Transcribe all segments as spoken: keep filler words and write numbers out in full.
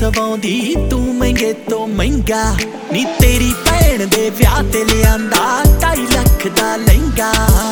सवाउंदी तू महंगे तो महंगा नी तेरी भैन दे ब्याह ते लियांदा ढाई लख दा लहंगा।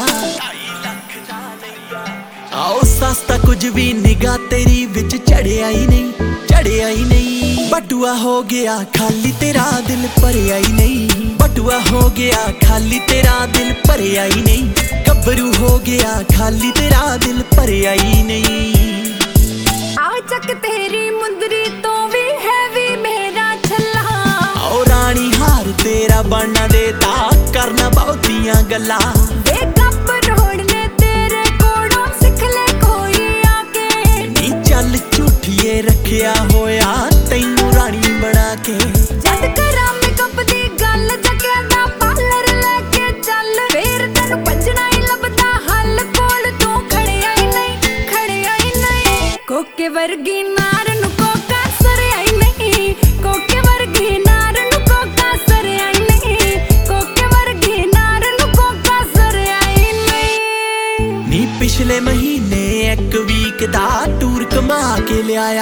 आओ सस्ता कुछ भी निगाह तेरी विच चढ़िया ही नहीं चढ़िया ही नहीं। बटुआ हो गया खाली तेरा दिल भरिया ही नहीं बटुआ हो गया खाली तेरा दिल भरिया ही नहीं। गब्बरू हो गया खाली तेरा दिल भरिया ही नहीं। चक तेरी मुंदरी तो भी हैवी मेरा छल्ला ओ रानी हार तेरा बनना देता करना बहुतियां गल्ला। वे गब्बरोड़ ने तेरे कोड़ों सिख ले कोई आके नी चल झूठिए रखिया होया तैनू रानी बना के। जद करा मेकअप दी गल जगे दा पार्लर लेके चल फिर तेनू भजना ही लभदा हल कोल तू खड़िया ही नहीं खड़िया ही नहीं। कोके वर्गी नार नू कोका सरिया ही नहीं कोके वर्गी नार नू कोका सरिया ही नहीं कोके वर्गी नार नू कोका सरिया ही नहीं। नी पिछले महीने एक वीक दा टूर कमा के लियाया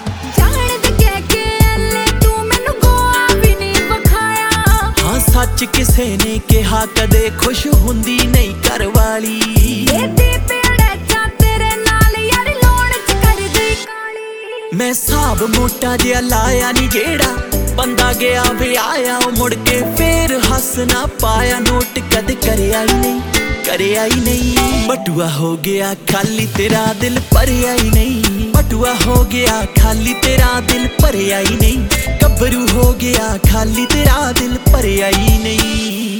सच किसे ने कहा कदे खुश हुंदी नहीं घर वाली। मैं साब मोटा जिहा लाया नी जेड़ा बंदा गया वे आया मुड़ के फिर हस ना पाया नोट कद करया ही नहीं करया ही नहीं। बटुआ हो गया खाली तेरा दिल भरिया ही नहीं बटुआ हो गया खाली तेरा दिल भरिया ही नहीं। गब्बरू हो गया खाली तेरा दिल भरिया ही नहीं।